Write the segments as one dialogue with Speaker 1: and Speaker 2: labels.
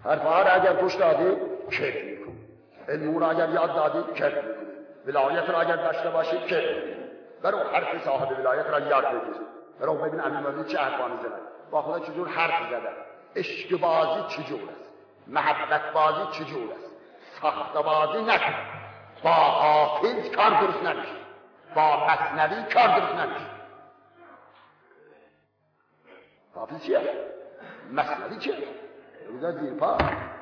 Speaker 1: حرفها را اگر گوش دادی کیف میکنی، علم را اگر یاد دادی کیف میکنی، ولایت را اگر داشته باشی کیف میکنی. برو حرف صاحب ولایت را یاد بگیر، برو ببین امیرالمومنین چه حرفا میزنه، با خدا چجور حرف زده، عشق بازی چجور است، محبت بازی چجور است، ساخت بازی نکن. با حافظ کار درست نمیشه، با مثنوی کار درست نمیشه. حافظ چیه؟ مثنوی چیه؟ روزا زیر پا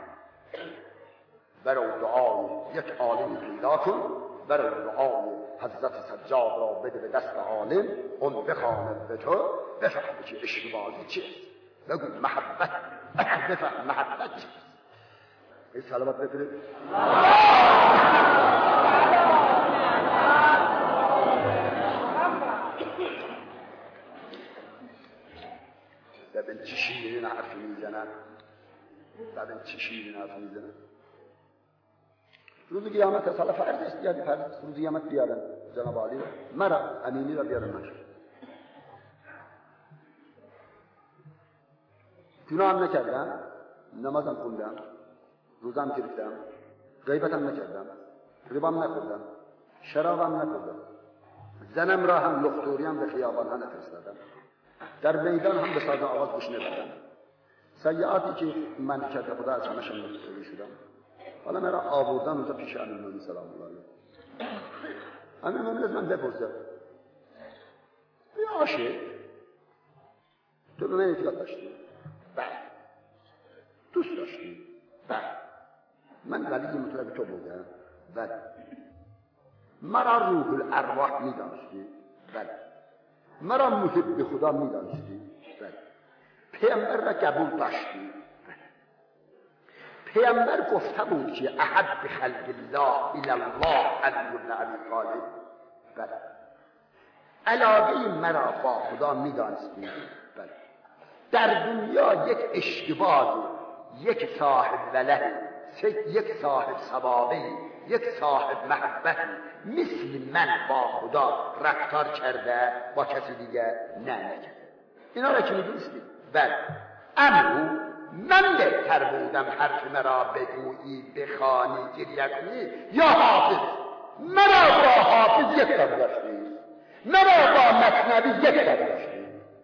Speaker 1: برو دعای یک عالم پیدا کن، برو دعای حضرت سجاد را بده به دست عالم، اون بخوانه به تو بفهم که عشق بازی چیست. بگو محبت، بفهم محبت چیست. این سلامت بفرد. ببین چی شیرین حرف میزنن، ببین چی شیرین حرف میزنن. روز قیامت اصلا فرض است، یادی فرض است. روز قیامت بیارن جناب عالی مرا امینی را بیارن من گناه نکردم، نمازم خوندم، روزم گرفتم، غیبتم نکردم، ربام نخوردم، شرابم نخوردم، زنم را هم لختوریم به خیابانها نفرستادم، در میدان هم به ساز آواز گوش ندادم. سیئاتی که من کرده خدا از همشون متوجه شدم. حالا مرا آوردن اونجا پیش امیرالمومنین سلام الله علیه. امیرالمومنین از من بپرسه یا عاشق تو به من اعتقاد داشتی؟ بله. دوست داشتی؟ بله. من ولی مطلب تو بودم؟ بله. مرا روح الارواح میدانستی؟ بله. مرا محب خدا میدانستی؟ بله. پیامبر را قبول داشتی؟ پیامبر گفته بود که احب خلق الله الی الله علی بن ابی طالب. بله. علاقه مرا با خدا میدانستی؟ بله. در دنیا یک اشتباه، یک صاحب وله، یک صاحب ثوابه، یک صاحب محبت مثل من با خدا رفتار کرده، با کسی دیگه نکرده. اینا را که میدونستی؟ بله. اما من بهتر بودم حرف مرا بگویی، بخوانی، گریه کنی یا حافظ؟ مرا با حافظ یک تا داشتی، مرا با مثنوی یک تا داشتی.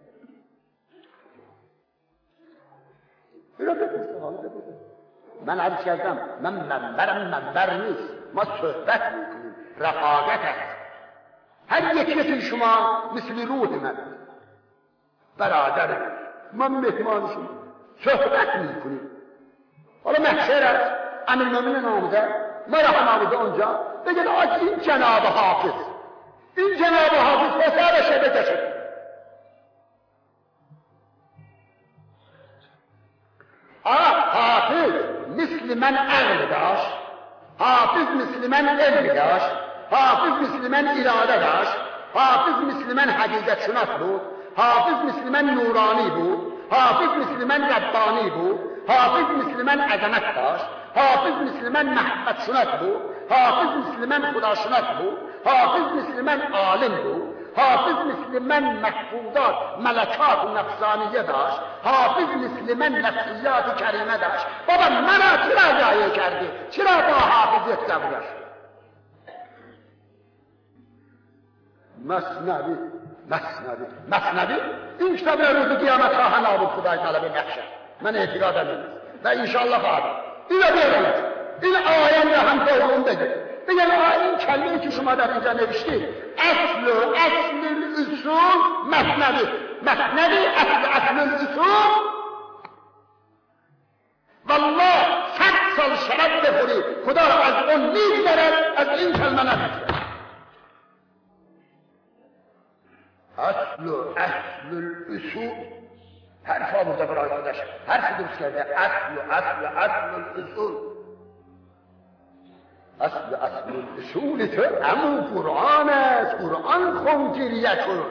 Speaker 1: اینا بپرسه، حالا بپرسه. من عرض کردم من منبر نیست، ما صحبت میکنیم، رفاقت است. هر یکی شما مثل روح من، برادر من، مهمان شما، صحبت میکنیم. حالا محشر است، امیرالمومنین آمده، ما را هم آمده اونجا، بگید آج این جناب حافظ، این جناب حافظ پسرشه بکشه. حافظ مثل من عقل داشت، حافظ مثل من علم داشت، حافظ مثل من اراده داشت، حافظ مثل من حقیقت شناس بود، حافظ مثل من نورانی بود، حافظ مثل من ربانی بود، حافظ مثل من عظمت داشت، حافظ مثل من محبت شناس بود، حافظ مثل من خدا شناس بود، حافظ مثل من عالم بود، حافظ مثل من محفوظات ملکات نفسانیه داشت، حافظ مثل من نفسیات کریمه داشت. بابا منو چرا جایه کردی؟ چرا با حافظ یک دبرش؟ مثنوی این کتاب روز قیامت خواهن آبود خدای تعالی به محشر. من اعتقادم نیست و انشاءالله خواهد. اینو بیارم، این آیه را هم توهم بگه، بگن این کلمه‌ای که شما در اینجا نوشتید اصل الاصول مثنوی اصل الاصول. والله 100 سال شراب بخوری خدا را از اون می‌برد، از این کلمه نفرد. اصل الاصول حرفا بوده برای خودش، حرف درست کرده. اصل الاصول، اصل الاصول تو امو قرآن است. قرآن خون گریه کن،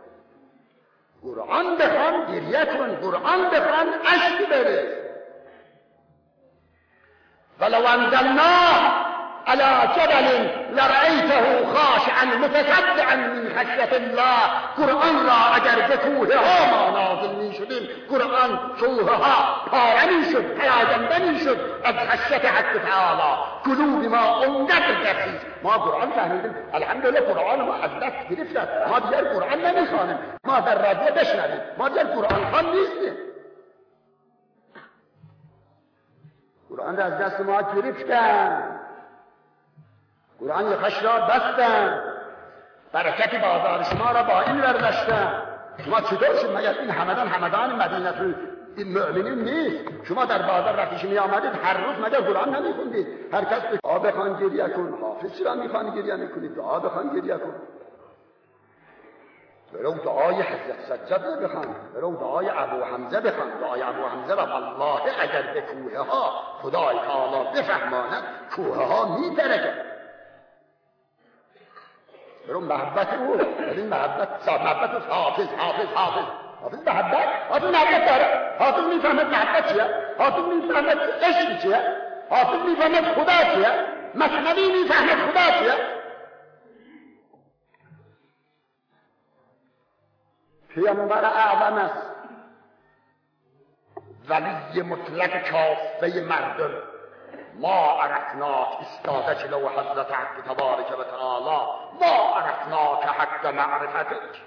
Speaker 1: قرآن بخوان گریه کن، قرآن بخوان اشک بره. ولو انزلنا على جبل لرأيته خاشعا متصدعا من خشیت الله. قرآن را اگر به کوه ها ما نازل می شدیم، قرآن کوه ها پاره می شد، پراگنده می شد از خشیت حق تعالی. قلوب ما اونقدر دقیق. ما قرآن فهمیدیم، الحمدلله قرآن ما از دست گرفتن، ما دیگر قرآن نمیخوانیم، ما در رادیو بشنویم، ما دیگر قرآن خوان نیستیم. قرآن را از دست ما گرفتن، قرآن یخش را بستن، برکت بازار شما را با این برداشتن. شما چطور شد؟ مگر این همدان مدینه این مؤمنین نیست؟ شما در بازار رفتیش می آمدید هر روز مگر قرآن نمیخوندید؟ هر کس دعا بخوان گریه کن، حافظ چرا میخوان گریه میکنید؟ دعا بخوان گریه کن. برو دعای حضرت سجاد بخوان، برو دعای ابو حمزه بخوان. دعای ابو حمزه را والله اگر به کوه ها خدای تعالی بفهماند، کوه ها میترکد. برو محبت او، این محبت حافظ محبت داره. حافظ میفهمد محبت چیه، حافظ میفهمد عشق چیه، حافظ میفهمد خدا چیه، مثنوی میفهمد خدا چیه. پیامبر اعظم است، ولی مطلق کافه مردم. ما عرفناک استاده جلو حضرت حق تبارک و تعالی، ما عرفناک حق معرفتک.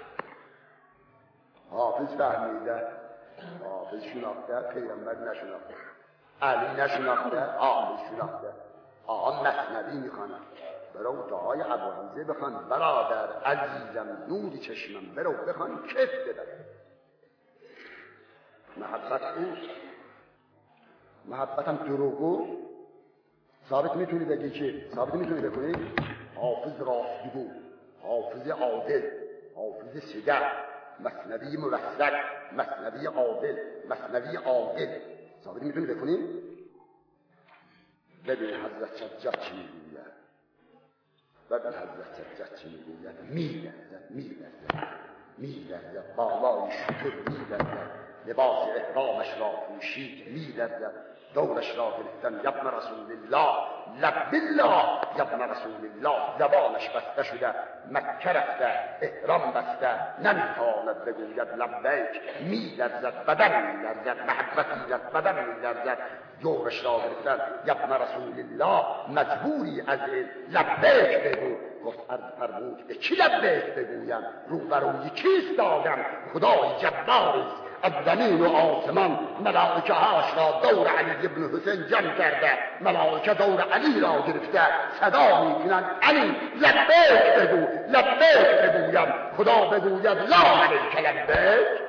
Speaker 1: حافظ فهمیده، حافظ شناخته، پیغمبر نشناخته، علی نشناخته، حافظ شناخته. آقا مثنوی میخواند، برو دعای ابو حمزه بخوان برادر عزیزم، نور چشمم، برو بخوان کف بده. محبت او، محبتم دروغو ثابت میتونی بگی که ثابت میتونی بکنی؟ حافظ راستگو، حافظ عادل، حافظ صدق، مثنوی موثق، مثنوی عادل، مثنوی عاقل، ثابت میتونی بکنی؟ ببین حضرت سجاد چی میگوید، ببین حضرت سجاد چی میگوید. میلرزد بالای شتر، میلرزد لباس احرامش را پوشید، میلرزد دورش را گرفتن. یبن رسول الله، لب بالله، یبن رسول الله. زبانش بسته شده، مکه رفته، احرام بسته، نمیتواند بگوید لبیک. میلرزد بدن، میلرزد محبتی از بدن میلرزد. دورش را گرفتن. یبن رسول الله، مجبوری از لبیک بگو. گفت عرض فرمود به کی لبیک بگویم؟ روبروی کیست دادم؟ خدای جباریست از زمین و آسمان. ملائکه هاش را دور علی ابن حسین جمع کرده، ملائکه دور علی را گرفته، صدا میکنند علی لبیک بگو، لبیک بگویم. خدا بگوید لا علیک لبیک.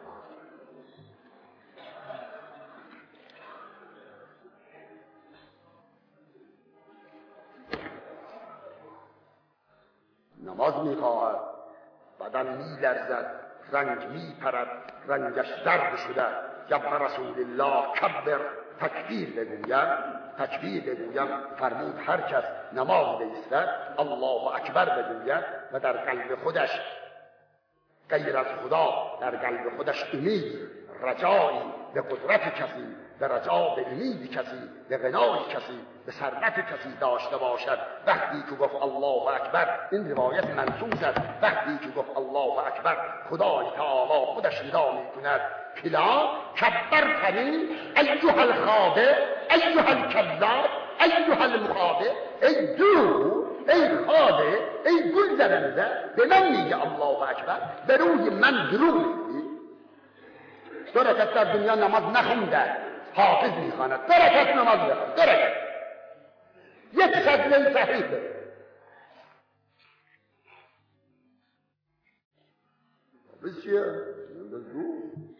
Speaker 1: نماز میخواهد، بدن میلرزد، رنگ میپرد، رنگش زرد شده. یبن رسول الله کبر، تکبیر بگویم. فرمود هر کس نماز بایستد الله اکبر بگوید و در قلب خودش غیر از خدا، در قلب خودش امید، رجایی به قدرت کسی، به رجا به امید کسی، به غنای کسی، به ثروت کسی داشته باشد. وقتی که گفت الله اکبر، این روایت منصوص است، وقتی که گفت الله اکبر خدای تعالی خودش ندا میکند فلان کبرتنی ایها الخادع، ایها الکذاب، ایها المخادع. ای دروغ، ای خادع، ای گول زننده، به من میگه الله اکبر، به روی من دروغ میگی. دو رکعت در دنیا نماز نخونده، حافظ میخواند، دو رکعت نماز بخوان، دو رکعت، یک خدمه صحیح بده. حافظ چیه؟